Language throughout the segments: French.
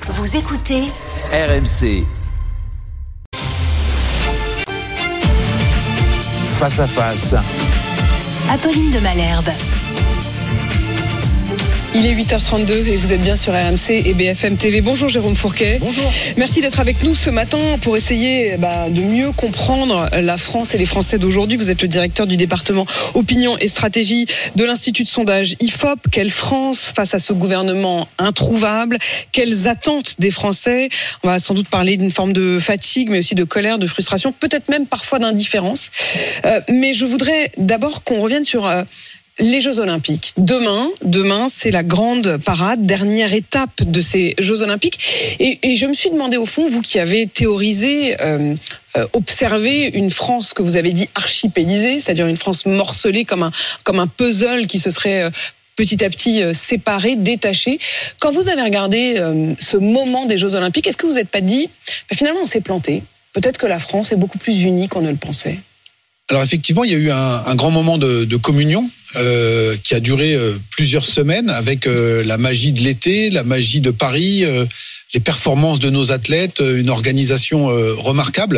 Vous écoutez RMC. Face à face. Apolline de Malherbe. Il est 8h32 et vous êtes bien sur RMC et BFM TV. Bonjour Jérôme Fourquet. Bonjour. Merci d'être avec nous ce matin pour essayer de mieux comprendre la France et les Français d'aujourd'hui. Vous êtes le directeur du département Opinion et Stratégie de l'Institut de sondage IFOP. Quelle France face à ce gouvernement introuvable? Quelles attentes des Français? On va sans doute parler d'une forme de fatigue, mais aussi de colère, de frustration, peut-être même parfois d'indifférence. Mais je voudrais d'abord qu'on revienne sur... les Jeux Olympiques. Demain, c'est la grande parade, dernière étape de ces Jeux Olympiques. Et je me suis demandé au fond, vous qui avez théorisé, observé une France que vous avez dit archipélisée, c'est-à-dire une France morcelée comme un puzzle qui se serait petit à petit séparé, détaché. Quand vous avez regardé ce moment des Jeux Olympiques, est-ce que vous n'êtes pas dit, finalement on s'est planté. Peut-être que la France est beaucoup plus unie qu'on ne le pensait. Alors effectivement, il y a eu un grand moment de communion qui a duré plusieurs semaines avec la magie de l'été, la magie de Paris, les performances de nos athlètes, une organisation remarquable.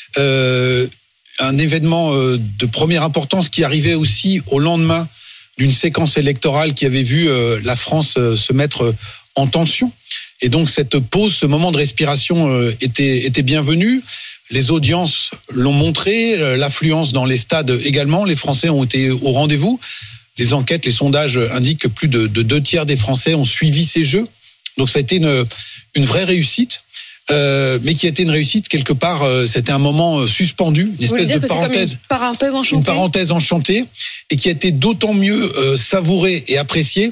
Un événement de première importance qui arrivait aussi au lendemain d'une séquence électorale qui avait vu la France se mettre en tension. Et donc cette pause, ce moment de respiration était bienvenu. Les audiences l'ont montré, l'affluence dans les stades également. Les Français ont été au rendez-vous. Les enquêtes, les sondages indiquent que plus de 2/3 des Français ont suivi ces Jeux. Donc ça a été une vraie réussite, mais qui a été une réussite quelque part. C'était un moment suspendu, une espèce de parenthèse, une parenthèse enchantée, et qui a été d'autant mieux savourée et appréciée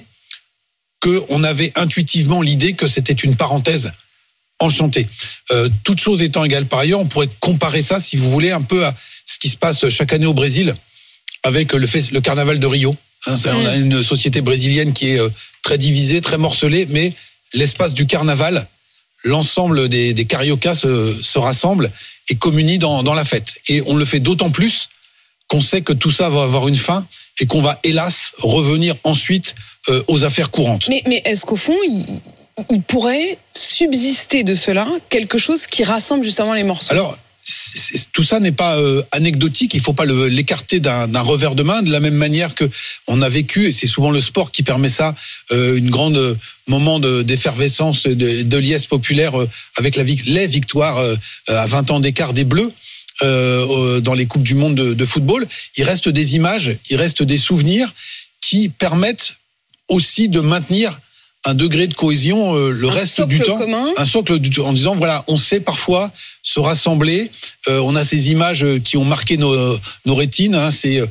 qu'on avait intuitivement l'idée que c'était une parenthèse enchanté. Toutes choses étant égales par ailleurs, on pourrait comparer ça, si vous voulez, un peu à ce qui se passe chaque année au Brésil avec le carnaval de Rio. On a une société brésilienne qui est très divisée, très morcelée, mais l'espace du carnaval, l'ensemble des cariocas se rassemblent et communient dans la fête. Et on le fait d'autant plus qu'on sait que tout ça va avoir une fin et qu'on va hélas revenir ensuite aux affaires courantes. Mais est-ce qu'au fond, il pourrait subsister de cela quelque chose qui rassemble justement les morceaux? Alors, tout ça n'est pas anecdotique, il ne faut pas l'écarter d'un revers de main, de la même manière que on a vécu, et c'est souvent le sport qui permet ça, une grande moment d'effervescence, de liesse populaire avec les victoires à 20 ans d'écart des Bleus dans les Coupes du Monde de football. Il reste des images, il reste des souvenirs qui permettent aussi de maintenir un degré de cohésion le reste du temps, un socle du temps, en disant voilà, on sait parfois se rassembler, on a ces images qui ont marqué nos rétines, ces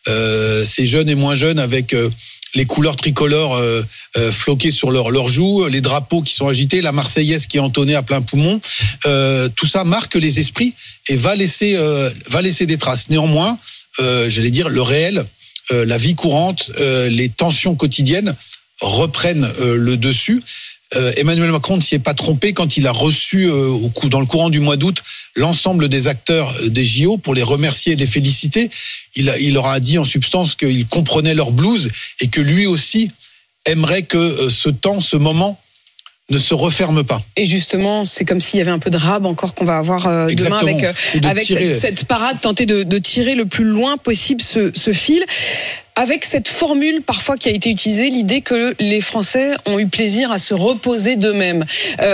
jeunes et moins jeunes avec les couleurs tricolores floquées sur leurs joues, les drapeaux qui sont agités, la Marseillaise qui est entonnée à plein poumon, tout ça marque les esprits et va laisser des traces. Néanmoins, j'allais dire le réel, la vie courante, les tensions quotidiennes reprennent le dessus. Emmanuel Macron ne s'y est pas trompé quand il a reçu dans le courant du mois d'août l'ensemble des acteurs des JO pour les remercier et les féliciter. Il leur a dit en substance qu'il comprenait leur blues et que lui aussi aimerait que ce moment ne se referme pas. Et justement, c'est comme s'il y avait un peu de rab encore qu'on va avoir demain avec cette parade, tenter de tirer le plus loin possible ce fil. Avec cette formule parfois qui a été utilisée, l'idée que les Français ont eu plaisir à se reposer d'eux-mêmes.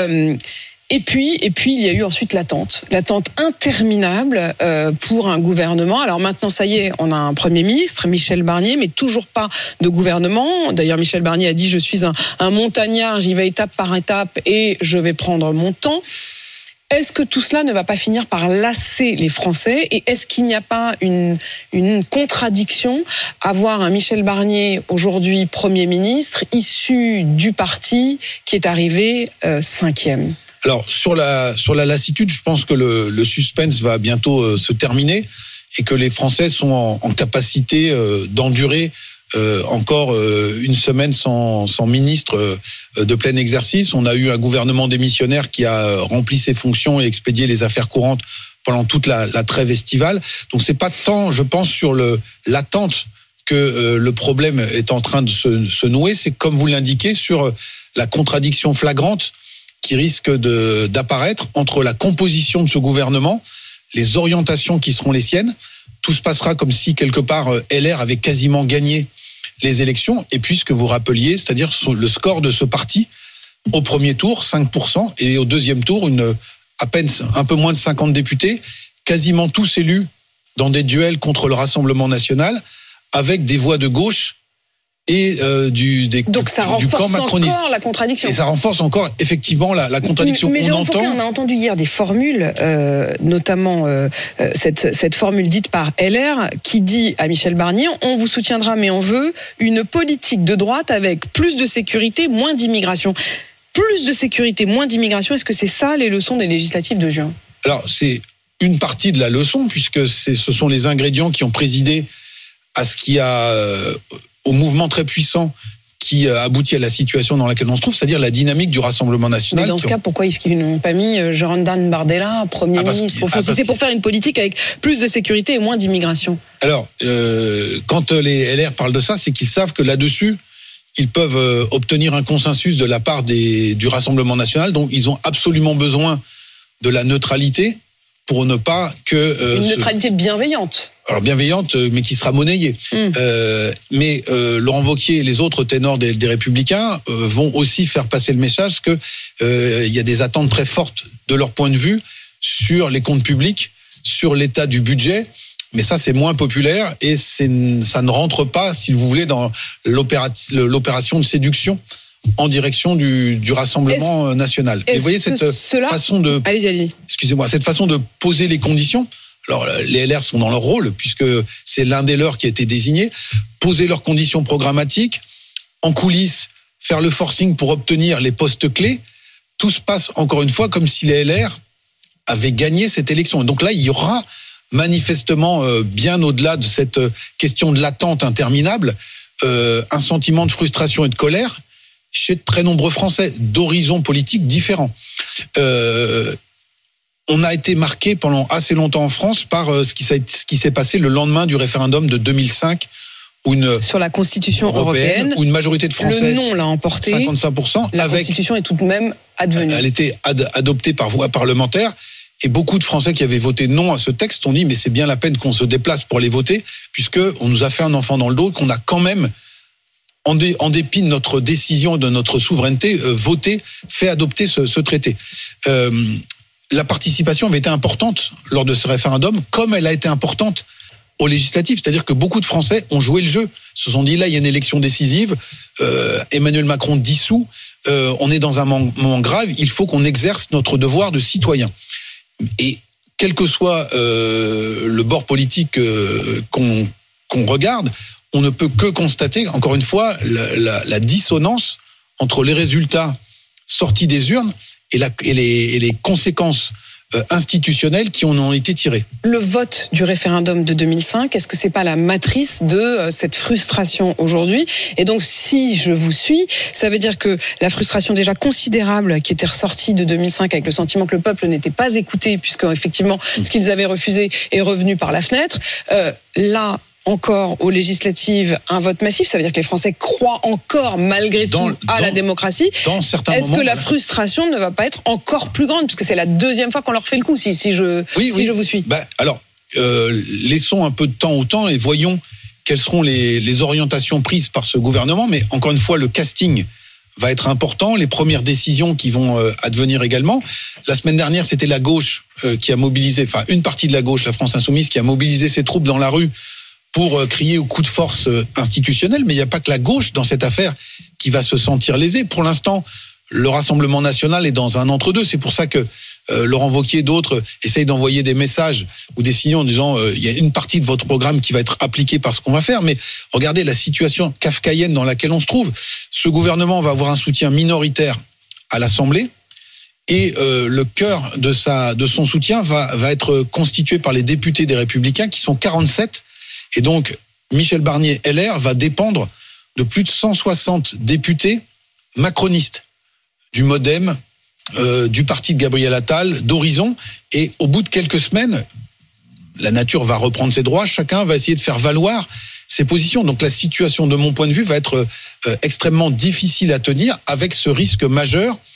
Et puis, il y a eu ensuite l'attente interminable pour un gouvernement. Alors maintenant, ça y est, on a un Premier ministre, Michel Barnier, mais toujours pas de gouvernement. D'ailleurs, Michel Barnier a dit « Je suis un montagnard, j'y vais étape par étape et je vais prendre mon temps ». Est-ce que tout cela ne va pas finir par lasser les Français? Et est-ce qu'il n'y a pas une contradiction à voir un Michel Barnier, aujourd'hui Premier ministre, issu du parti qui est arrivé 5e? Alors, sur la lassitude, je pense que le suspense va bientôt se terminer et que les Français sont en capacité d'endurer encore une semaine sans ministre de plein exercice. On a eu un gouvernement démissionnaire qui a rempli ses fonctions et expédié les affaires courantes pendant toute la trêve estivale. Donc c'est pas tant, je pense, sur l'attente que le problème est en train de se nouer, c'est comme vous l'indiquez sur la contradiction flagrante qui risque d'apparaître entre la composition de ce gouvernement, les orientations qui seront les siennes. Tout se passera comme si, quelque part, LR avait quasiment gagné les élections. Et puis, ce que vous rappeliez, c'est-à-dire le score de ce parti, au premier tour, 5%, et au deuxième tour, à peine un peu moins de 50 députés, quasiment tous élus dans des duels contre le Rassemblement national, avec des voix de gauche et Donc ça du camp renforce macroniste. encore la contradiction. Et ça renforce encore effectivement la contradiction. Mais on a entendu hier des formules, notamment cette formule dite par LR qui dit à Michel Barnier: on vous soutiendra mais on veut une politique de droite avec plus de sécurité, moins d'immigration. Plus de sécurité, moins d'immigration, est-ce que c'est ça les leçons des législatives de juin ? Alors c'est une partie de la leçon, puisque ce sont les ingrédients qui ont présidé à ce qui a au mouvement très puissant qui a abouti à la situation dans laquelle on se trouve, c'est-à-dire la dynamique du Rassemblement national. Mais dans ce cas, pourquoi est-ce qu'ils n'ont pas mis Jordan Bardella, Premier ministre ? Si c'est pour faire une politique avec plus de sécurité et moins d'immigration. Alors, quand les LR parlent de ça, c'est qu'ils savent que là-dessus, ils peuvent obtenir un consensus de la part du Rassemblement national, donc ils ont absolument besoin de la neutralité pour ne pas que... une neutralité bienveillante. Alors bienveillante, mais qui sera monnayée. Mais Laurent Wauquiez et les autres ténors des Républicains vont aussi faire passer le message que il y a des attentes très fortes de leur point de vue sur les comptes publics, sur l'état du budget. Mais ça, c'est moins populaire et ça ne rentre pas, si vous voulez, dans l'opération de séduction en direction du Rassemblement national. Et vous voyez cette façon de... Allez-y. Excusez-moi, cette façon de poser les conditions. Alors, les LR sont dans leur rôle, puisque c'est l'un des leurs qui a été désigné. Poser leurs conditions programmatiques, en coulisses, faire le forcing pour obtenir les postes clés. Tout se passe, encore une fois, comme si les LR avaient gagné cette élection. Et donc là, il y aura manifestement, bien au-delà de cette question de l'attente interminable, un sentiment de frustration et de colère chez de très nombreux Français, d'horizons politiques différents. On a été marqué pendant assez longtemps en France par ce qui s'est passé le lendemain du référendum de 2005, où sur la Constitution européenne, où une majorité de Français, le non l'a emporté, 55%, la Constitution est tout de même advenue. Elle était adoptée par voie parlementaire, et beaucoup de Français qui avaient voté non à ce texte ont dit mais c'est bien la peine qu'on se déplace pour aller voter, puisque on nous a fait un enfant dans le dos, qu'on a quand même, en dépit de notre décision et de notre souveraineté, voté, fait adopter ce traité. La participation avait été importante lors de ce référendum, comme elle a été importante aux législatives. C'est-à-dire que beaucoup de Français ont joué le jeu. Se sont dit, là, il y a une élection décisive, Emmanuel Macron dissout, on est dans un moment grave, il faut qu'on exerce notre devoir de citoyen. Et quel que soit le bord politique qu'on regarde, on ne peut que constater, encore une fois, la dissonance entre les résultats sortis des urnes et les conséquences institutionnelles qui en ont été tirées. Le vote du référendum de 2005, est-ce que c'est pas la matrice de cette frustration aujourd'hui ? Et donc, si je vous suis, ça veut dire que la frustration déjà considérable qui était ressortie de 2005 avec le sentiment que le peuple n'était pas écouté, puisque effectivement, ce qu'ils avaient refusé est revenu par la fenêtre, là, encore aux législatives un vote massif, ça veut dire que les Français croient encore malgré tout à la démocratie. Est-ce que la frustration ne va pas être encore plus grande, puisque c'est la deuxième fois qu'on leur fait le coup, si je vous suis. Alors, laissons un peu de temps au temps et voyons quelles seront les orientations prises par ce gouvernement. Mais encore une fois, le casting va être important, les premières décisions qui vont advenir également. La semaine dernière, c'était la gauche qui a mobilisé, enfin une partie de la gauche, la France Insoumise, qui a mobilisé ses troupes dans la rue pour crier au coup de force institutionnel, mais il n'y a pas que la gauche dans cette affaire qui va se sentir lésée. Pour l'instant, le Rassemblement national est dans un entre-deux. C'est pour ça que Laurent Wauquiez et d'autres essayent d'envoyer des messages ou des signaux en disant il y a une partie de votre programme qui va être appliquée par ce qu'on va faire. Mais regardez la situation kafkaïenne dans laquelle on se trouve. Ce gouvernement va avoir un soutien minoritaire à l'Assemblée. Et le cœur de son soutien va être constitué par les députés des Républicains, qui sont 47. Et donc, Michel Barnier, LR, va dépendre de plus de 160 députés macronistes, du MoDem, du parti de Gabriel Attal, d'Horizon. Et au bout de quelques semaines, la nature va reprendre ses droits, chacun va essayer de faire valoir ses positions. Donc la situation, de mon point de vue, va être extrêmement difficile à tenir, avec ce risque majeur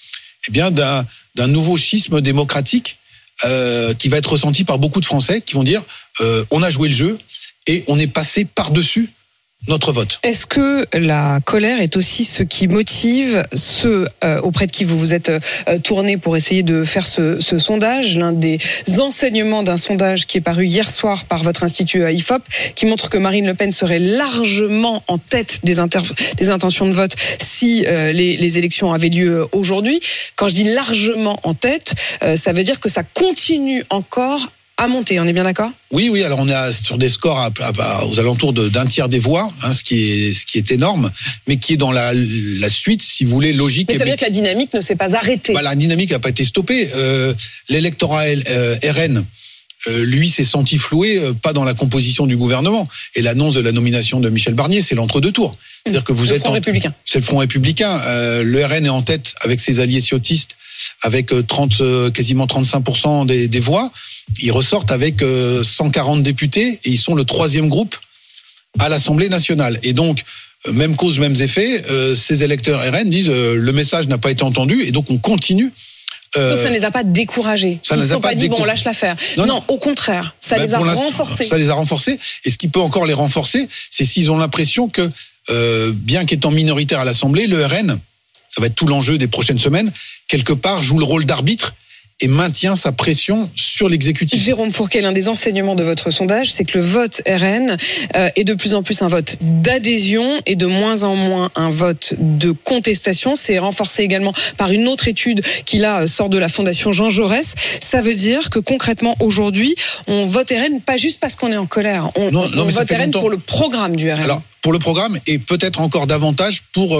d'un nouveau schisme démocratique qui va être ressenti par beaucoup de Français qui vont dire on a joué le jeu et on est passé par-dessus notre vote. Est-ce que la colère est aussi ce qui motive ceux auprès de qui vous vous êtes tourné pour essayer de faire ce sondage, l'un des enseignements d'un sondage qui est paru hier soir par votre institut IFOP, qui montre que Marine Le Pen serait largement en tête des intentions de vote si les élections avaient lieu aujourd'hui. Quand je dis largement en tête, ça veut dire que ça continue encore à monter, on est bien d'accord ? Oui, alors on est sur des scores aux alentours d'un tiers des voix, ce qui est énorme, mais qui est dans la suite, si vous voulez, logique. Mais ça veut dire que la dynamique ne s'est pas arrêtée. La dynamique n'a pas été stoppée. L'électorat RN, lui, s'est senti floué, pas dans la composition du gouvernement. Et l'annonce de la nomination de Michel Barnier, c'est l'entre-deux tours. C'est-à-dire que vous êtes républicain. C'est le Front républicain. Le RN est en tête avec ses alliés ciotistes, avec quasiment 35% des voix. Ils ressortent avec 140 députés et ils sont le troisième groupe à l'Assemblée nationale. Et donc, même cause, mêmes effets, ces électeurs RN disent le message n'a pas été entendu et donc on continue. Donc ça ne les a pas découragés. Ils ne se sont pas dit, bon, on lâche l'affaire. Non, au contraire, ça les a renforcés. Ça les a renforcés. Et ce qui peut encore les renforcer, c'est s'ils ont l'impression que, bien qu'étant minoritaire à l'Assemblée, le RN, ça va être tout l'enjeu des prochaines semaines, quelque part joue le rôle d'arbitre et maintient sa pression sur l'exécutif. Jérôme Fourquet, l'un des enseignements de votre sondage, c'est que le vote RN est de plus en plus un vote d'adhésion et de moins en moins un vote de contestation. C'est renforcé également par une autre étude qui là sort de la Fondation Jean Jaurès. Ça veut dire que concrètement aujourd'hui, on vote RN pas juste parce qu'on est en colère. On vote RN pour le programme du RN. Alors, pour le programme et peut-être encore davantage pour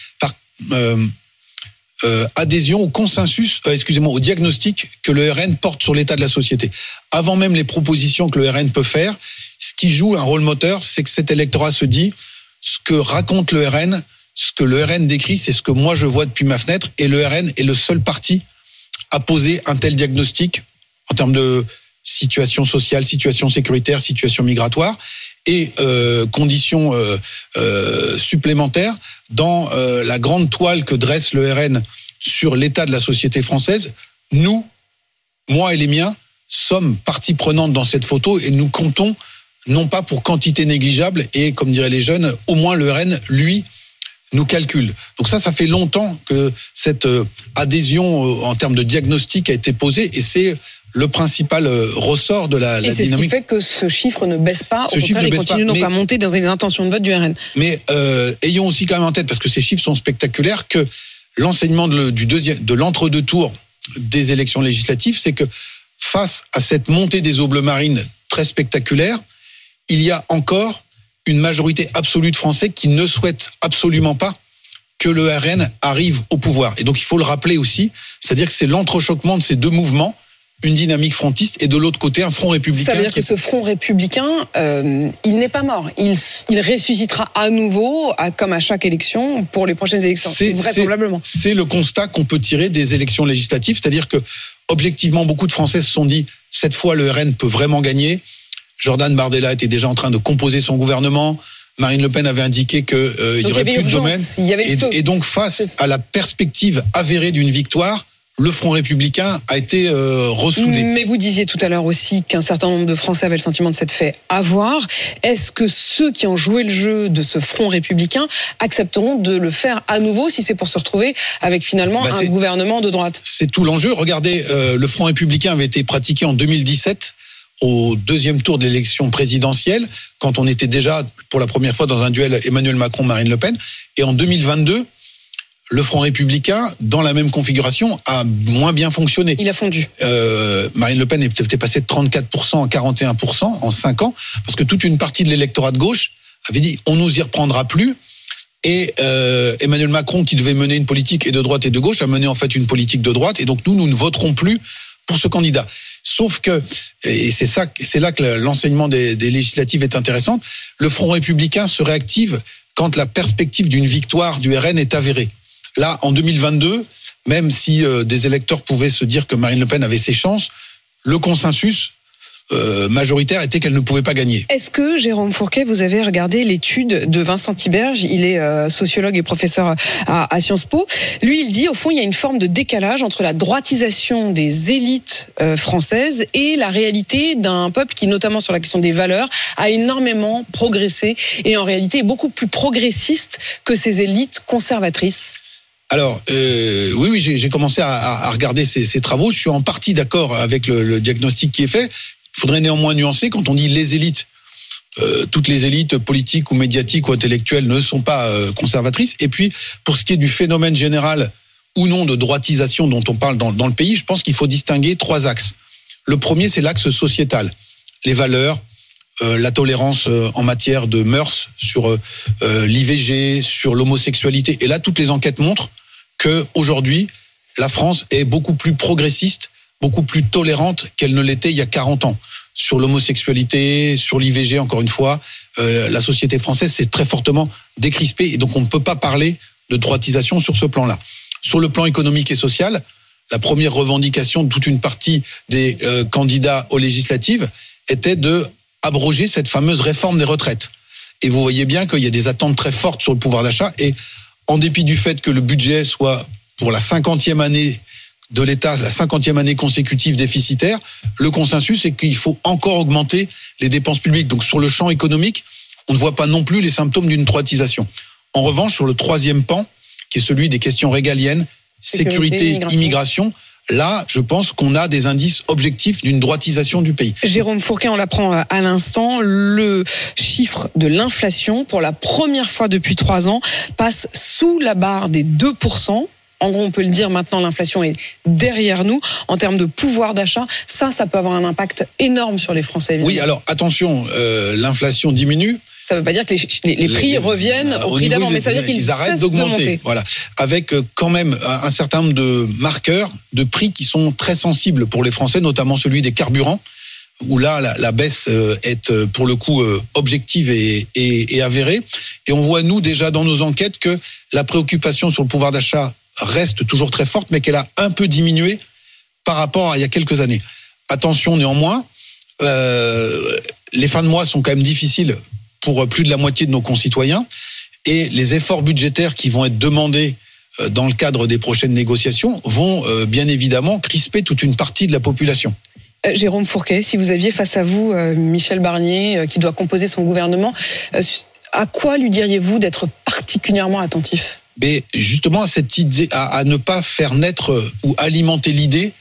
adhésion au consensus, au diagnostic que le RN porte sur l'état de la société. Avant même les propositions que le RN peut faire, ce qui joue un rôle moteur, c'est que cet électorat se dit ce que raconte le RN, ce que le RN décrit, c'est ce que moi je vois depuis ma fenêtre, et le RN est le seul parti à poser un tel diagnostic en termes de situation sociale, situation sécuritaire, situation migratoire et conditions supplémentaires dans la grande toile que dresse le RN sur l'état de la société française. Nous, moi et les miens, sommes partie prenante dans cette photo et nous comptons non pas pour quantité négligeable et, comme diraient les jeunes, au moins le RN, lui, nous calcule. Donc ça fait longtemps que cette adhésion en termes de diagnostic a été posée et c'est le principal ressort de la dynamique. Et c'est ce qui fait que ce chiffre ne baisse pas, au contraire, il continue donc à monter dans les intentions de vote du RN. Mais ayons aussi quand même en tête, parce que ces chiffres sont spectaculaires, que l'enseignement de l'entre-deux tours des élections législatives, c'est que face à cette montée des eaux bleues marines très spectaculaire, il y a encore une majorité absolue de Français qui ne souhaitent absolument pas que le RN arrive au pouvoir. Et donc il faut le rappeler aussi, c'est-à-dire que c'est l'entrechoquement de ces deux mouvements, une dynamique frontiste et de l'autre côté un front républicain. Ça veut dire que ce front républicain, il n'est pas mort. Il ressuscitera à nouveau, comme à chaque élection, pour les prochaines élections, vraisemblablement. C'est le constat qu'on peut tirer des élections législatives, c'est-à-dire que objectivement, beaucoup de Français se sont dit, cette fois le RN peut vraiment gagner. Jordan Bardella était déjà en train de composer son gouvernement. Marine Le Pen avait indiqué qu'il n'y aurait plus de domaine. Et donc face à la perspective avérée d'une victoire, le Front républicain a été ressoudé. Mais vous disiez tout à l'heure aussi qu'un certain nombre de Français avaient le sentiment de s'être fait avoir. Est-ce que ceux qui ont joué le jeu de ce Front républicain accepteront de le faire à nouveau si c'est pour se retrouver avec finalement un gouvernement de droite ? C'est tout l'enjeu. Regardez, le Front républicain avait été pratiqué en 2017 au deuxième tour de l'élection présidentielle, quand on était déjà pour la première fois dans un duel Emmanuel Macron-Marine Le Pen. Et en 2022, le Front républicain, dans la même configuration, a moins bien fonctionné. Il a fondu. Marine Le Pen était passée de 34% à 41% en 5 ans, parce que toute une partie de l'électorat de gauche avait dit « on nous y reprendra plus ». Et Emmanuel Macron, qui devait mener une politique et de droite et de gauche, a mené en fait une politique de droite. Et donc nous ne voterons plus pour ce candidat. Sauf que, et c'est là que l'enseignement des législatives est intéressant, le Front républicain se réactive quand la perspective d'une victoire du RN est avérée. Là, en 2022, même si des électeurs pouvaient se dire que Marine Le Pen avait ses chances, le consensus majoritaire était qu'elle ne pouvait pas gagner. Est-ce que, Jérôme Fourquet, vous avez regardé l'étude de Vincent Tiberge? Il est sociologue et professeur à Sciences Po. Lui, il dit, au fond, il y a une forme de décalage entre la droitisation des élites françaises et la réalité d'un peuple qui, notamment sur la question des valeurs, a énormément progressé et en réalité est beaucoup plus progressiste que ces élites conservatrices. Alors, oui, j'ai commencé à regarder ces travaux. Je suis en partie d'accord avec le diagnostic qui est fait. Il faudrait néanmoins nuancer quand on dit les élites. Toutes les élites politiques ou médiatiques ou intellectuelles ne sont pas conservatrices. Et puis, pour ce qui est du phénomène général ou non de droitisation dont on parle dans le pays, je pense qu'il faut distinguer 3 axes. Le premier, c'est l'axe sociétal. Les valeurs, la tolérance en matière de mœurs, sur l'IVG, sur l'homosexualité. Et là, toutes les enquêtes montrent qu'aujourd'hui, la France est beaucoup plus progressiste, beaucoup plus tolérante qu'elle ne l'était il y a 40 ans. Sur l'homosexualité, sur l'IVG, encore une fois, la société française s'est très fortement décrispée et donc on ne peut pas parler de droitisation sur ce plan-là. Sur le plan économique et social, la première revendication de toute une partie des candidats aux législatives était de abroger cette fameuse réforme des retraites. Et vous voyez bien qu'il y a des attentes très fortes sur le pouvoir d'achat et en dépit du fait que le budget soit pour la 50e année de l'État, la 50e année consécutive déficitaire, le consensus est qu'il faut encore augmenter les dépenses publiques. Donc sur le champ économique, on ne voit pas non plus les symptômes d'une droitisation. En revanche, sur le troisième pan, qui est celui des questions régaliennes, sécurité, immigration, là, je pense qu'on a des indices objectifs d'une droitisation du pays. Jérôme Fourquet, on l'apprend à l'instant, le chiffre de l'inflation, pour la première fois depuis 3 ans, passe sous la barre des 2%. En gros, on peut le dire maintenant, l'inflation est derrière nous. En termes de pouvoir d'achat, ça peut avoir un impact énorme sur les Français. Évidemment. Oui, alors attention, l'inflation diminue. Ça ne veut pas dire que les prix reviennent au prix d'avant, mais ça veut dire qu'ils arrêtent cessent d'augmenter. Voilà, avec quand même un certain nombre de marqueurs de prix qui sont très sensibles pour les Français, notamment celui des carburants, où là, la baisse est pour le coup objective et avérée. Et on voit, nous, déjà dans nos enquêtes, que la préoccupation sur le pouvoir d'achat reste toujours très forte, mais qu'elle a un peu diminué par rapport à il y a quelques années. Attention néanmoins, les fins de mois sont quand même difficiles pour plus de la moitié de nos concitoyens, et les efforts budgétaires qui vont être demandés dans le cadre des prochaines négociations vont bien évidemment crisper toute une partie de la population. Jérôme Fourquet, si vous aviez face à vous Michel Barnier qui doit composer son gouvernement, à quoi lui diriez-vous d'être particulièrement attentif ? Mais justement à cette idée, à ne pas faire naître ou alimenter l'idée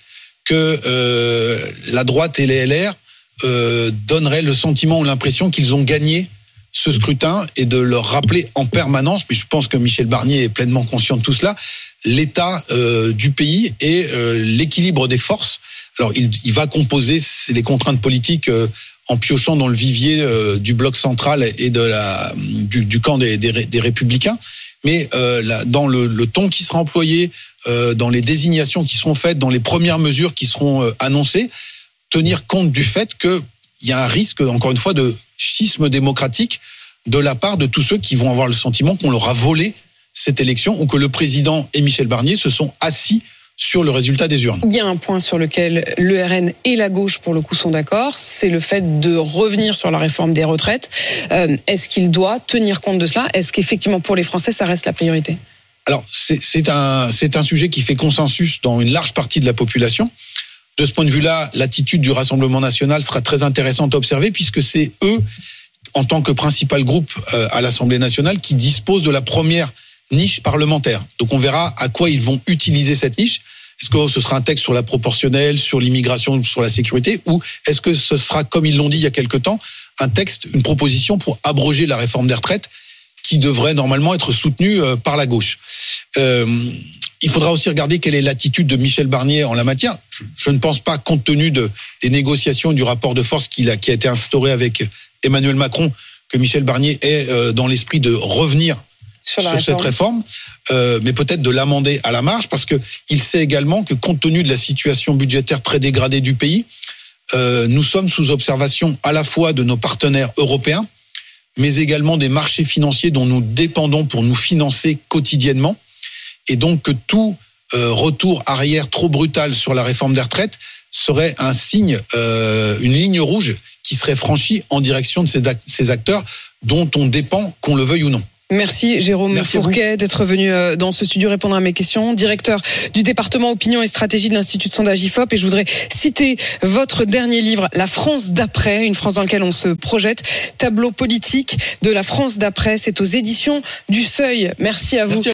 que la droite et les LR donneraient le sentiment ou l'impression qu'ils ont gagné ce scrutin, et de leur rappeler en permanence, mais je pense que Michel Barnier est pleinement conscient de tout cela, l'état du pays et l'équilibre des forces. Alors il va composer les contraintes politiques en piochant dans le vivier du bloc central et du camp des Républicains. Mais dans le ton qui sera employé, dans les désignations qui seront faites, dans les premières mesures qui seront annoncées, tenir compte du fait qu'il y a un risque, encore une fois, de schisme démocratique de la part de tous ceux qui vont avoir le sentiment qu'on leur a volé cette élection, ou que le président et Michel Barnier se sont assis sur le résultat des urnes. Il y a un point sur lequel le RN et la gauche, pour le coup, sont d'accord, c'est le fait de revenir sur la réforme des retraites. Est-ce qu'il doit tenir compte de cela ? Est-ce qu'effectivement, pour les Français, ça reste la priorité ? Alors, c'est un sujet qui fait consensus dans une large partie de la population. De ce point de vue-là, l'attitude du Rassemblement national sera très intéressante à observer, puisque c'est eux, en tant que principal groupe à l'Assemblée nationale, qui disposent de la première niche parlementaire. Donc on verra à quoi ils vont utiliser cette niche. Est-ce que ce sera un texte sur la proportionnelle, sur l'immigration, sur la sécurité, ou est-ce que ce sera, comme ils l'ont dit il y a quelque temps, un texte, une proposition pour abroger la réforme des retraites qui devrait normalement être soutenue par la gauche. Il faudra aussi regarder quelle est l'attitude de Michel Barnier en la matière. Je ne pense pas, compte tenu des négociations, du rapport de force qui a été instauré avec Emmanuel Macron, que Michel Barnier est dans l'esprit de revenir sur cette réforme, mais peut-être de l'amender à la marge, parce qu'il sait également que, compte tenu de la situation budgétaire très dégradée du pays, nous sommes sous observation à la fois de nos partenaires européens, mais également des marchés financiers dont nous dépendons pour nous financer quotidiennement, et donc que tout retour arrière trop brutal sur la réforme des retraites serait un signe, une ligne rouge qui serait franchie en direction de ces acteurs dont on dépend, qu'on le veuille ou non. Merci Jérôme Fourquet d'être venu dans ce studio répondre à mes questions, directeur du département opinion et stratégie de l'Institut de sondage IFOP. Et je voudrais citer votre dernier livre, La France d'après, une France dans laquelle on se projette, tableau politique de la France d'après. C'est aux éditions du Seuil. Merci à vous. Merci.